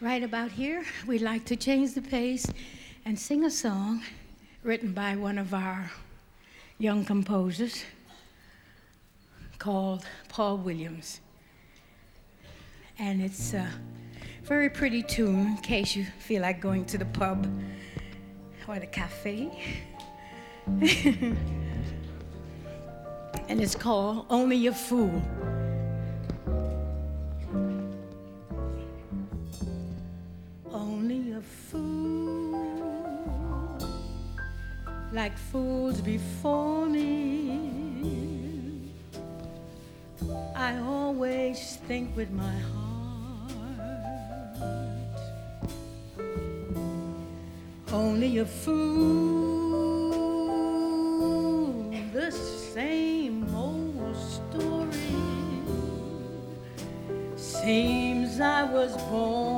Right about here, we'd like to change the pace and sing a song written by one of our young composers called Paul Williams. And it's a very pretty tune in case you feel like going to the pub or the cafe. And it's called Only a Fool. Only a fool, like fools before me, I always think with my heart. Only a fool, the same old story. Seems I was born